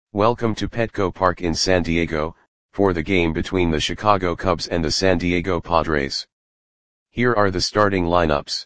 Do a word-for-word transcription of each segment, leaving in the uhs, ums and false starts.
Welcome to Petco Park in San Diego, for the game between the Chicago Cubs and the San Diego Padres. Here are the starting lineups.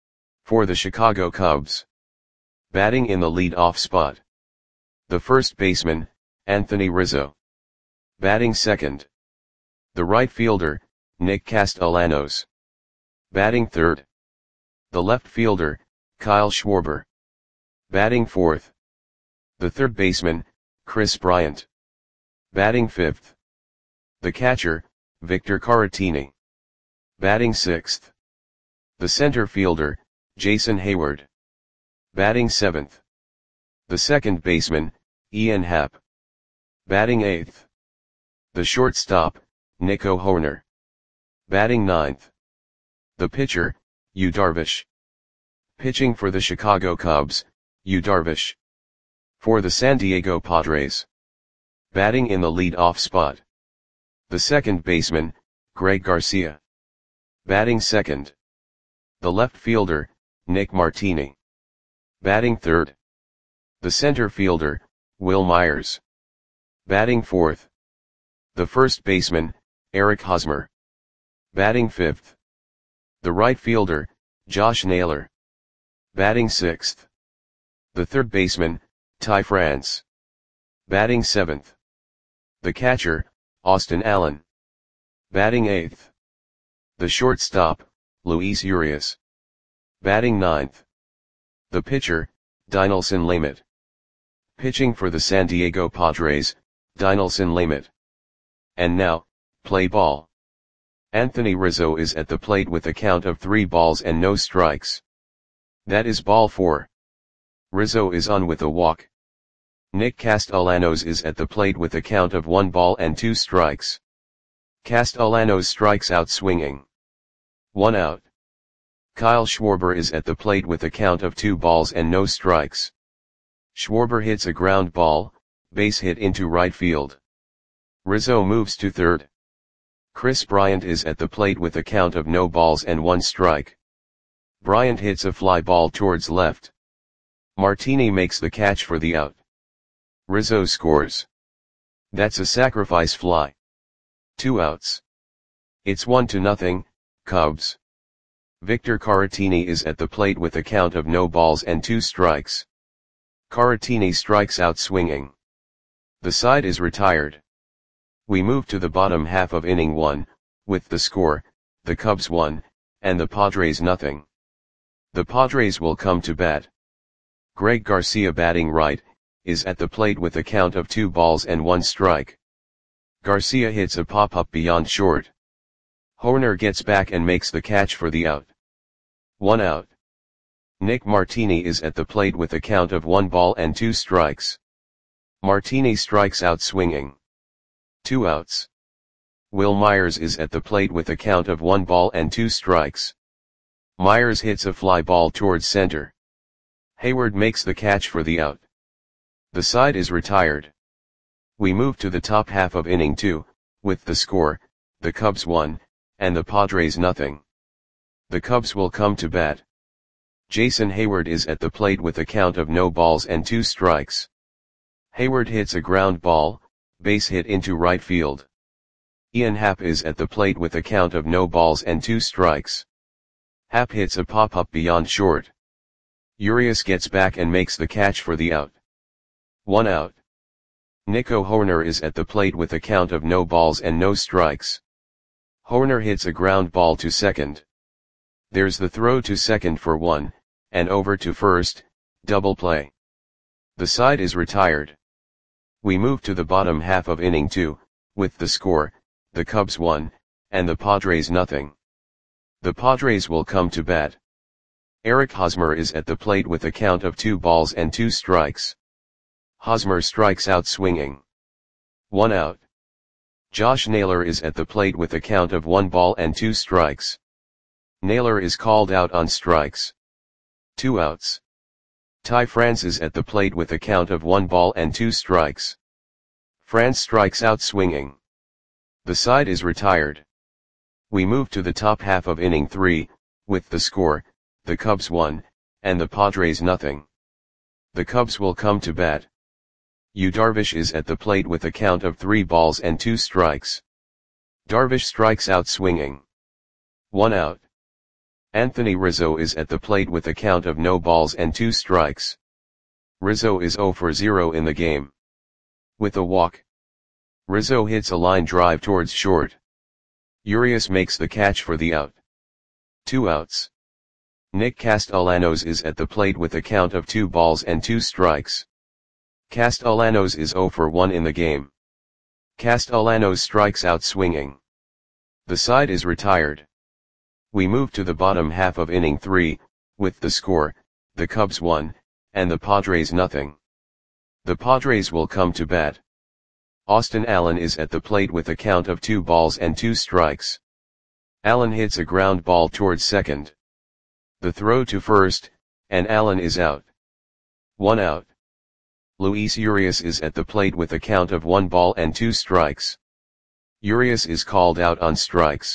For the Chicago Cubs. Batting in the lead-off spot. The first baseman, Anthony Rizzo. Batting second. The right fielder, Nick Castellanos. Batting third. The left fielder, Kyle Schwarber. Batting fourth. The third baseman, Kris Bryant. Batting fifth. The catcher, Victor Caratini. Batting sixth. The center fielder, Jason Heyward. Batting seventh. The second baseman, Ian Happ. Batting eighth. The shortstop, Nico Hoerner. Batting ninth. The pitcher, Yu Darvish. Pitching for the Chicago Cubs, Yu Darvish. For the San Diego Padres. Batting in the lead-off spot. The second baseman, Greg Garcia. Batting second. The left fielder, Nick Martini. Batting third. The center fielder, Wil Myers. Batting fourth. The first baseman, Eric Hosmer. Batting fifth. The right fielder, Josh Naylor. Batting sixth. The third baseman, Ty France. Batting seventh. The catcher, Austin Allen. Batting eighth. The shortstop, Luis Urias. Batting ninth. The pitcher, Dinelson Lamet. Pitching for the San Diego Padres, Dinelson Lamet. And now, play ball. Anthony Rizzo is at the plate with a count of three balls and no strikes. That is ball four. Rizzo is on with a walk. Nick Castellanos is at the plate with a count of one ball and two strikes. Castellanos strikes out swinging. One out. Kyle Schwarber is at the plate with a count of two balls and no strikes. Schwarber hits a ground ball, base hit into right field. Rizzo moves to third. Kris Bryant is at the plate with a count of no balls and one strike. Bryant hits a fly ball towards left. Martini makes the catch for the out. Rizzo scores. That's a sacrifice fly. Two outs. It's one to nothing, Cubs. Victor Caratini is at the plate with a count of no balls and two strikes. Caratini strikes out swinging. The side is retired. We move to the bottom half of inning one, with the score, the Cubs one, and the Padres nothing. The Padres will come to bat. Greg Garcia batting right, is at the plate with a count of two balls and one strike. Garcia hits a pop-up beyond short. Hoerner gets back and makes the catch for the out. One out. Nick Martini is at the plate with a count of one ball and two strikes. Martini strikes out swinging. Two outs. Wil Myers is at the plate with a count of one ball and two strikes. Myers hits a fly ball towards center. Heyward makes the catch for the out. The side is retired. We move to the top half of inning two, with the score, the Cubs one, and the Padres nothing. The Cubs will come to bat. Jason Heyward is at the plate with a count of no balls and two strikes. Heyward hits a ground ball, base hit into right field. Ian Happ is at the plate with a count of no balls and two strikes. Happ hits a pop-up beyond short. Urias gets back and makes the catch for the out. One out. Nico Hoerner is at the plate with a count of no balls and no strikes. Hoerner hits a ground ball to second. There's the throw to second for one, and over to first, double play. The side is retired. We move to the bottom half of inning two, with the score, the Cubs one, and the Padres nothing. The Padres will come to bat. Eric Hosmer is at the plate with a count of two balls and two strikes. Hosmer strikes out swinging. One out. Josh Naylor is at the plate with a count of one ball and two strikes. Naylor is called out on strikes. Two outs. Ty France is at the plate with a count of one ball and two strikes. France strikes out swinging. The side is retired. We move to the top half of inning three, with the score, the Cubs one, and the Padres nothing. The Cubs will come to bat. Yu Darvish is at the plate with a count of three balls and two strikes. Darvish strikes out swinging. One out. Anthony Rizzo is at the plate with a count of no balls and two strikes. Rizzo is zero for zero in the game. With a walk, Rizzo hits a line drive towards short. Urias makes the catch for the out. Two outs. Nick Castellanos is at the plate with a count of two balls and two strikes. Castellanos is zero for one in the game. Castellanos strikes out swinging. The side is retired. We move to the bottom half of inning three, with the score, the Cubs one, and the Padres nothing. The Padres will come to bat. Austin Allen is at the plate with a count of two balls and two strikes. Allen hits a ground ball towards second. The throw to first, and Allen is out. One out. Luis Urias is at the plate with a count of one ball and two strikes. Urias is called out on strikes.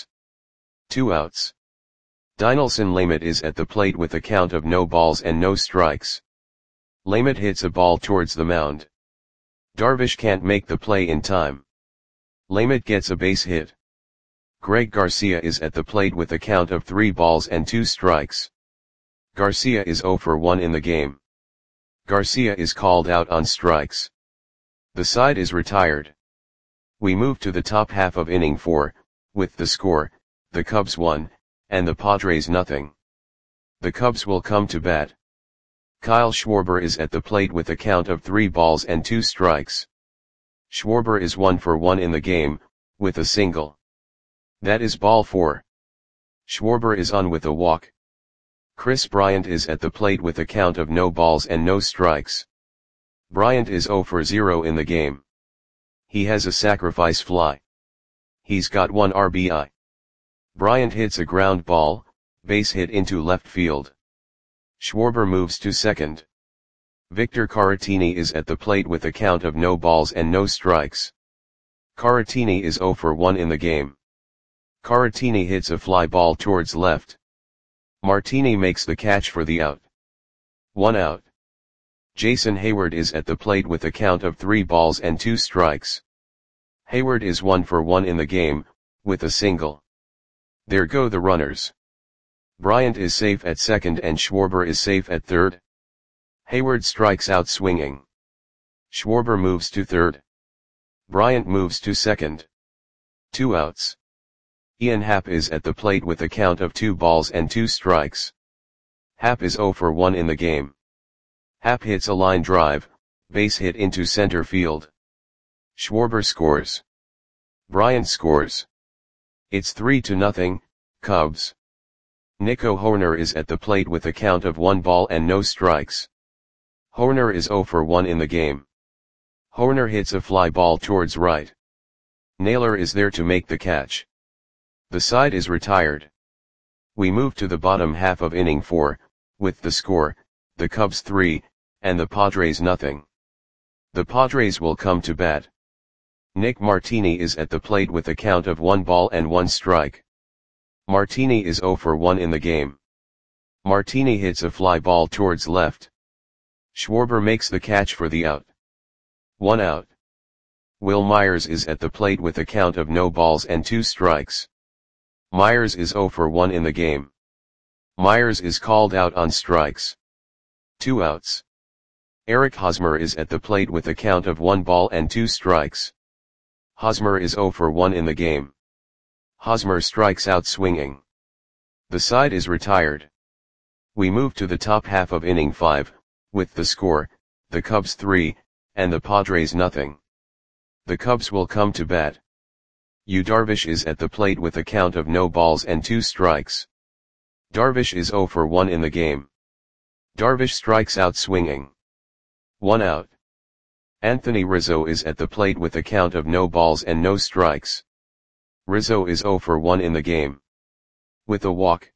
Two outs. Dinelson Lamet is at the plate with a count of no balls and no strikes. Lamet hits a ball towards the mound. Darvish can't make the play in time. Lamet gets a base hit. Greg Garcia is at the plate with a count of three balls and two strikes. Garcia is zero for one in the game. Garcia is called out on strikes. The side is retired. We move to the top half of inning four, with the score, the Cubs one, and the Padres nothing. The Cubs will come to bat. Kyle Schwarber is at the plate with a count of three balls and two strikes. Schwarber is one for one in the game, with a single. That is ball four. Schwarber is on with a walk. Chris Bryant is at the plate with a count of no balls and no strikes. Bryant is zero for zero in the game. He has a sacrifice fly. He's got one R B I. Bryant hits a ground ball, base hit into left field. Schwarber moves to second. Victor Caratini is at the plate with a count of no balls and no strikes. Caratini is zero for one in the game. Caratini hits a fly ball towards left. Martini makes the catch for the out. One out. Jason Hayward is at the plate with a count of three balls and two strikes. Hayward is one for one in the game, with a single. There go the runners. Bryant is safe at second and Schwarber is safe at third. Hayward strikes out swinging. Schwarber moves to third. Bryant moves to second. Two outs. Ian Happ is at the plate with a count of two balls and two strikes. Happ is zero for one in the game. Happ hits a line drive, base hit into center field. Schwarber scores. Bryant scores. It's three to nothing, Cubs. Nico Hoerner is at the plate with a count of one ball and no strikes. Hoerner is zero for one in the game. Hoerner hits a fly ball towards right. Naylor is there to make the catch. The side is retired. We move to the bottom half of inning four, with the score, the Cubs three, and the Padres nothing. The Padres will come to bat. Nick Martini is at the plate with a count of one ball and one strike. Martini is zero for one in the game. Martini hits a fly ball towards left. Schwarber makes the catch for the out. One out. Will Myers is at the plate with a count of no balls and two strikes. Myers is zero for one in the game. Myers is called out on strikes. Two outs. Eric Hosmer is at the plate with a count of one ball and two strikes. Hosmer is zero for one in the game. Hosmer strikes out swinging. The side is retired. We move to the top half of inning five, with the score, the Cubs three, and the Padres nothing. The Cubs will come to bat. Yu Darvish is at the plate with a count of no balls and two strikes. Darvish is zero for one in the game. Darvish strikes out swinging. One out. Anthony Rizzo is at the plate with a count of no balls and no strikes. Rizzo is zero for one in the game. With a walk,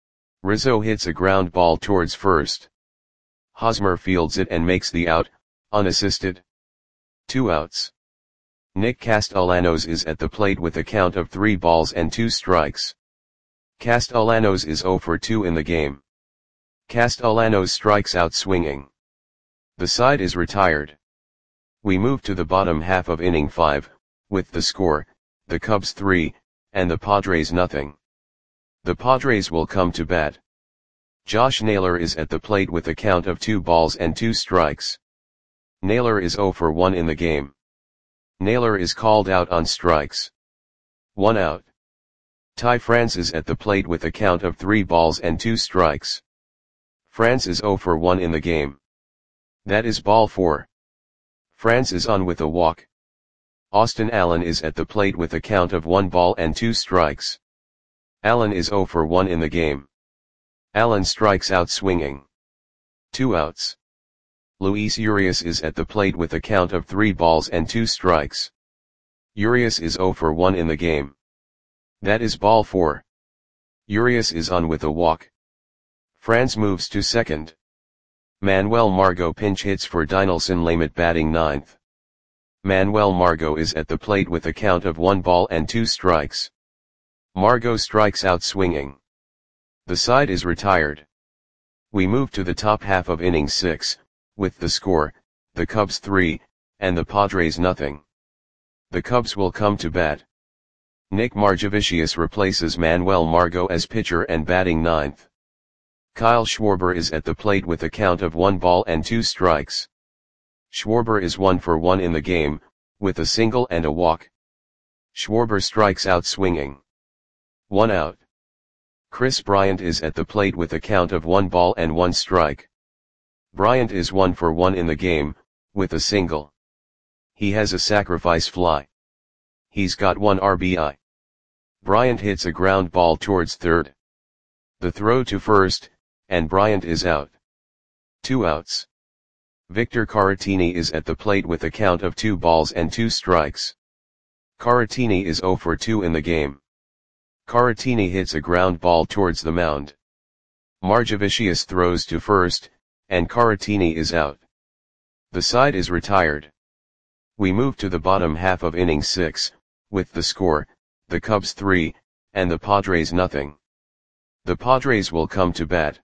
Rizzo hits a ground ball towards first. Hosmer fields it and makes the out, unassisted. Two outs. Nick Castellanos is at the plate with a count of three balls and two strikes. Castellanos is zero for two in the game. Castellanos strikes out swinging. The side is retired. We move to the bottom half of inning five, with the score, the Cubs three, and the Padres nothing. The Padres will come to bat. Josh Naylor is at the plate with a count of two balls and two strikes. Naylor is oh for one in the game. Naylor is called out on strikes. One out. Ty France is at the plate with a count of three balls and two strikes. France is oh for one in the game. That is ball four. France is on with a walk. Austin Allen is at the plate with a count of one ball and two strikes. Allen is oh for one in the game. Allen strikes out swinging. Two outs. Luis Urias is at the plate with a count of three balls and two strikes. Urias is oh for one in the game. That is ball four. Urias is on with a walk. France moves to second. Manuel Margot pinch hits for Dinelson Lamet batting ninth. Manuel Margot is at the plate with a count of one ball and two strikes. Margot strikes out swinging. The side is retired. We move to the top half of inning six, with the score, the Cubs three, and the Padres nothing. The Cubs will come to bat. Nick Margevicius replaces Manuel Margot as pitcher and batting ninth. Kyle Schwarber is at the plate with a count of one ball and two strikes. Schwarber is one for one in the game, with a single and a walk. Schwarber strikes out swinging. One out. Chris Bryant is at the plate with a count of one ball and one strike. Bryant is one for one in the game, with a single. He has a sacrifice fly. He's got one R B I. Bryant hits a ground ball towards third. The throw to first, and Bryant is out. Two outs. Victor Caratini is at the plate with a count of two balls and two strikes. Caratini is oh for two in the game. Caratini hits a ground ball towards the mound. Margevicius throws to first, and Caratini is out. The side is retired. We move to the bottom half of inning six, with the score, the Cubs three, and the Padres nothing. The Padres will come to bat.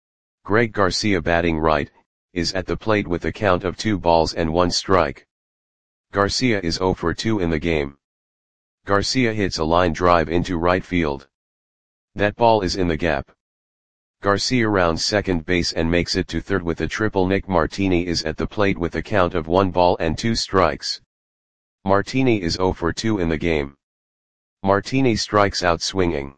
Greg Garcia batting right, is at the plate with a count of two balls and one strike. Garcia is oh for two in the game. Garcia hits a line drive into right field. That ball is in the gap. Garcia rounds second base and makes it to third with a triple. Nick Martini is at the plate with a count of one ball and two strikes. Martini is oh for two in the game. Martini strikes out swinging.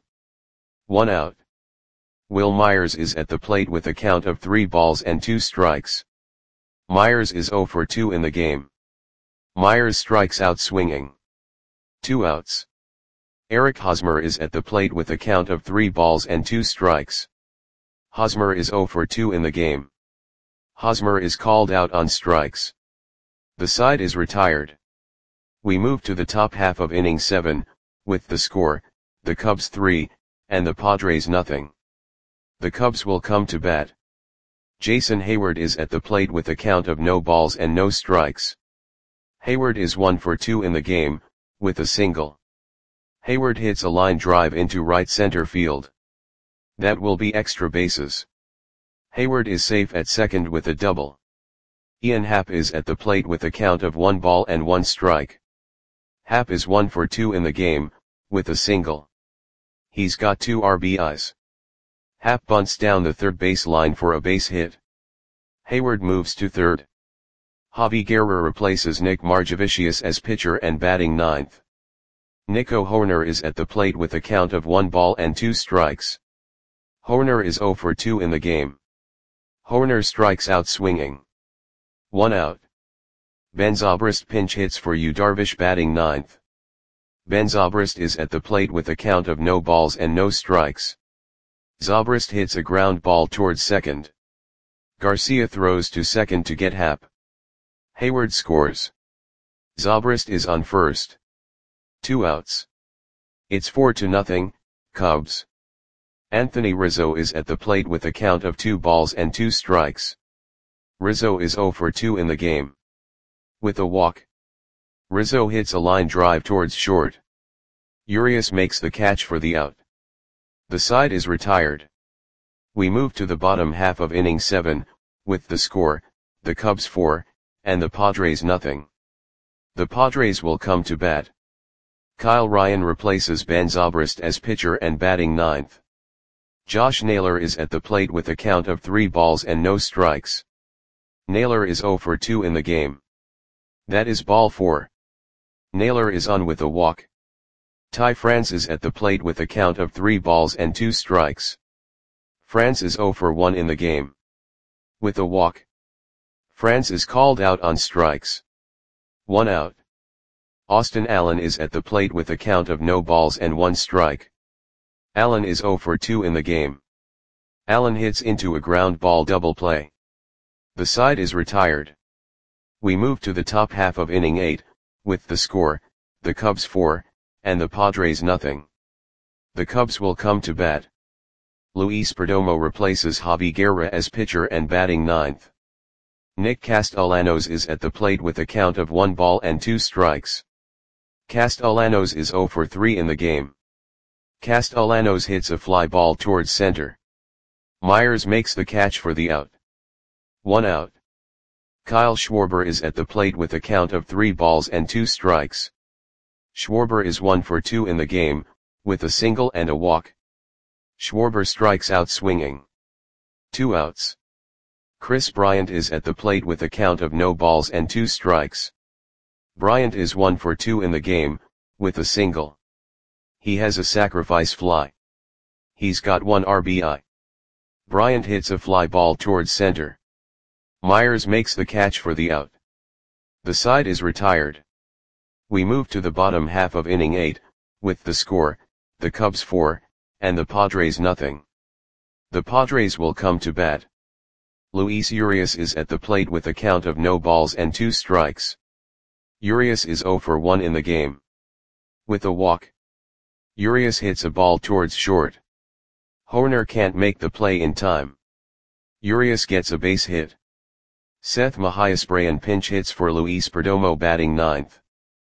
One out. Will Myers is at the plate with a count of three balls and two strikes. Myers is oh for two in the game. Myers strikes out swinging. Two outs. Eric Hosmer is at the plate with a count of three balls and two strikes. Hosmer is oh for two in the game. Hosmer is called out on strikes. The side is retired. We move to the top half of inning seven, with the score, the Cubs three, and the Padres nothing. The Cubs will come to bat. Jason Hayward is at the plate with a count of no balls and no strikes. Hayward is one for two in the game, with a single. Hayward hits a line drive into right center field. That will be extra bases. Hayward is safe at second with a double. Ian Happ is at the plate with a count of one ball and one strike. Happ is one for two in the game, with a single. He's got two R B Is. Happ bunts down the third base line for a base hit. Hayward moves to third. Javi Guerra replaces Nick Margevicius as pitcher and batting ninth. Nico Hoerner is at the plate with a count of one ball and two strikes. Hoerner is oh for two in the game. Hoerner strikes out swinging. One out. Ben Zobrist pinch hits for Yu Darvish batting ninth. Ben Zobrist is at the plate with a count of no balls and no strikes. Zobrist hits a ground ball towards second. Garcia throws to second to get Happ. Hayward scores. Zobrist is on first. Two outs. It's four to nothing, Cubs. Anthony Rizzo is at the plate with a count of two balls and two strikes. Rizzo is oh for two in the game. With a walk. Rizzo hits a line drive towards short. Urias makes the catch for the out. The side is retired. We move to the bottom half of inning seven, with the score, the Cubs four, and the Padres nothing. The Padres will come to bat. Kyle Ryan replaces Ben Zobrist as pitcher and batting ninth. Josh Naylor is at the plate with a count of three balls and no strikes. Naylor is oh for two in the game. That is ball four. Naylor is on with a walk. Ty France is at the plate with a count of three balls and two strikes. France is oh for one in the game. With a walk. France is called out on strikes. One out. Austin Allen is at the plate with a count of no balls and one strike. Allen is oh for two in the game. Allen hits into a ground ball double play. The side is retired. We move to the top half of inning eight, with the score, the Cubs four, and the Padres nothing. The Cubs will come to bat. Luis Perdomo replaces Javi Guerra as pitcher and batting ninth. Nick Castellanos is at the plate with a count of one ball and two strikes. Castellanos is oh for three in the game. Castellanos hits a fly ball towards center. Myers makes the catch for the out. One out. Kyle Schwarber is at the plate with a count of three balls and two strikes. Schwarber is one for two in the game, with a single and a walk. Schwarber strikes out swinging. Two outs. Chris Bryant is at the plate with a count of no balls and two strikes. Bryant is one for two in the game, with a single. He has a sacrifice fly. He's got one R B I. Bryant hits a fly ball towards center. Myers makes the catch for the out. The side is retired. We move to the bottom half of inning eight, with the score, the Cubs four, and the Padres nothing. The Padres will come to bat. Luis Urias is at the plate with a count of no balls and two strikes. Urias is oh for one in the game. With a walk. Urias hits a ball towards short. Hoerner can't make the play in time. Urias gets a base hit. Seth Mahiasprayan pinch hits for Luis Perdomo batting ninth.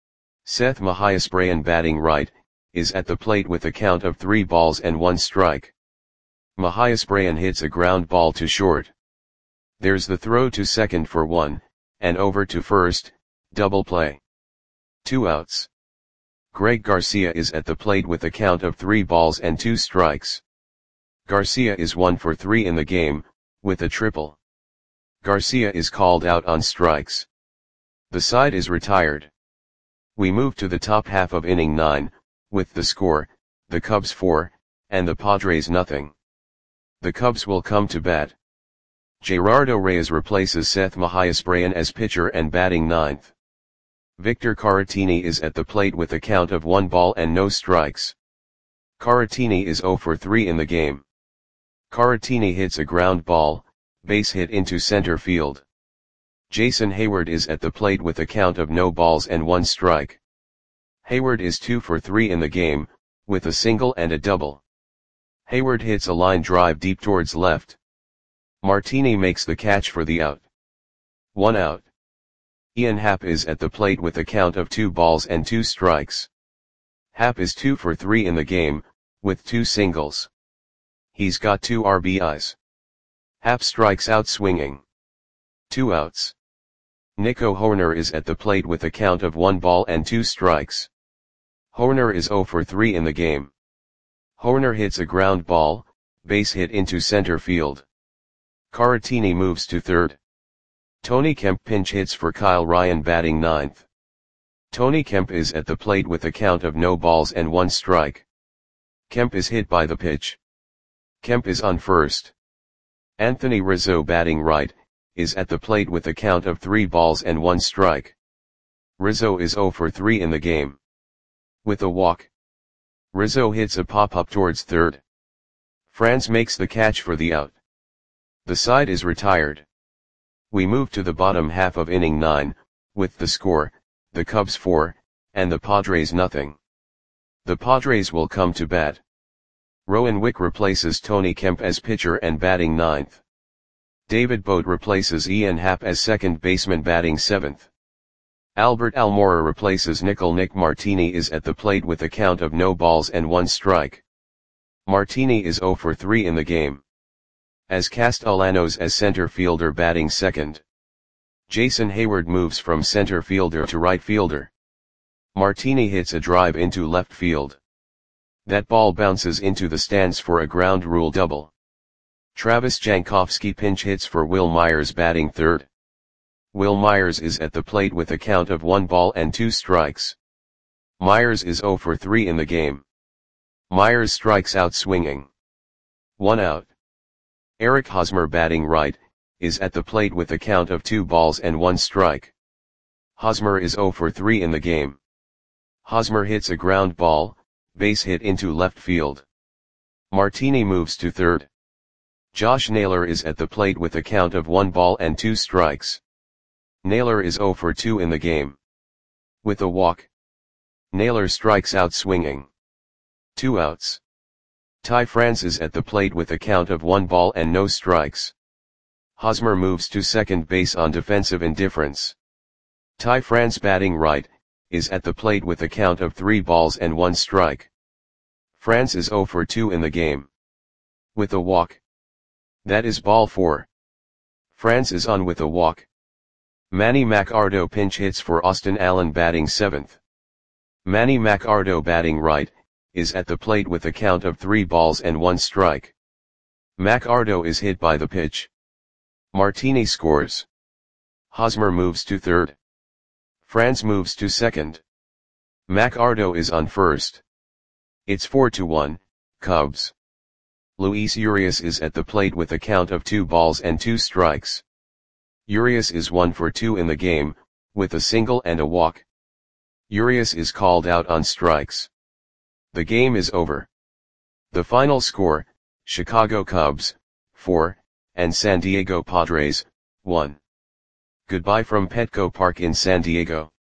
Seth Mahiasprayan batting right, is at the plate with a count of three balls and one strike. Mahiasprayan hits a ground ball to short. There's the throw to second for one, and over to first, double play. Two outs. Greg Garcia is at the plate with a count of three balls and two strikes. Garcia is one for three in the game, with a triple. Garcia is called out on strikes. The side is retired. We move to the top half of inning nine, with the score, the Cubs four, and the Padres nothing. The Cubs will come to bat. Gerardo Reyes replaces Seth Mahiasprayan as pitcher and batting ninth. Victor Caratini is at the plate with a count of one ball and no strikes. Caratini is oh for three in the game. Caratini hits a ground ball, base hit into center field. Jason Hayward is at the plate with a count of no balls and one strike. Hayward is two for three in the game, with a single and a double. Hayward hits a line drive deep towards left. Martini makes the catch for the out. One out. Ian Happ is at the plate with a count of two balls and two strikes. Happ is two for three in the game, with two singles. He's got two R B Is. Happ strikes out swinging. Two outs. Nico Hoerner is at the plate with a count of one ball and two strikes. Hoerner is oh for three in the game. Hoerner hits a ground ball, base hit into center field. Caratini moves to third. Tony Kemp pinch hits for Kyle Ryan batting ninth. Tony Kemp is at the plate with a count of no balls and one strike. Kemp is hit by the pitch. Kemp is on first. Anthony Rizzo batting right, is at the plate with a count of three balls and one strike. Rizzo is oh for three in the game. With a walk. Rizzo hits a pop-up towards third. Franz makes the catch for the out. The side is retired. We move to the bottom half of inning nine, with the score, the Cubs four, and the Padres nothing. The Padres will come to bat. Rowan Wick replaces Tony Kemp as pitcher and batting ninth. David Bote replaces Ian Happ as second baseman batting seventh. Albert Almora replaces Nickel. Nick Martini is at the plate with a count of no balls and one strike. Martini is oh for three in the game. As Castellanos as center fielder batting second. Jason Hayward moves from center fielder to right fielder. Martini hits a drive into left field. That ball bounces into the stands for a ground rule double. Travis Jankowski pinch hits for Wil Myers batting third. Wil Myers is at the plate with a count of one ball and two strikes. Myers is zero for three in the game. Myers strikes out swinging. One out. Eric Hosmer batting right, is at the plate with a count of two balls and one strike. Hosmer is zero for three in the game. Hosmer hits a ground ball, base hit into left field. Martini moves to third. Josh Naylor is at the plate with a count of one ball and two strikes. Naylor is zero for two in the game. With a walk. Naylor strikes out swinging. Two outs. Ty France is at the plate with a count of one ball and no strikes. Hosmer moves to second base on defensive indifference. Ty France batting right, is at the plate with a count of three balls and one strike. France is zero for two in the game. With a walk. That is ball four. France is on with a walk. Manny Machado pinch hits for Austin Allen batting seventh. Manny Machado batting right, is at the plate with a count of three balls and one strike. Machado is hit by the pitch. Martini scores. Hosmer moves to third. France moves to second. Machado is on first. It's four to one, Cubs. Luis Urias is at the plate with a count of two balls and two strikes. Urias is one for two in the game, with a single and a walk. Urias is called out on strikes. The game is over. The final score, Chicago Cubs, four, and San Diego Padres, one. Goodbye from Petco Park in San Diego.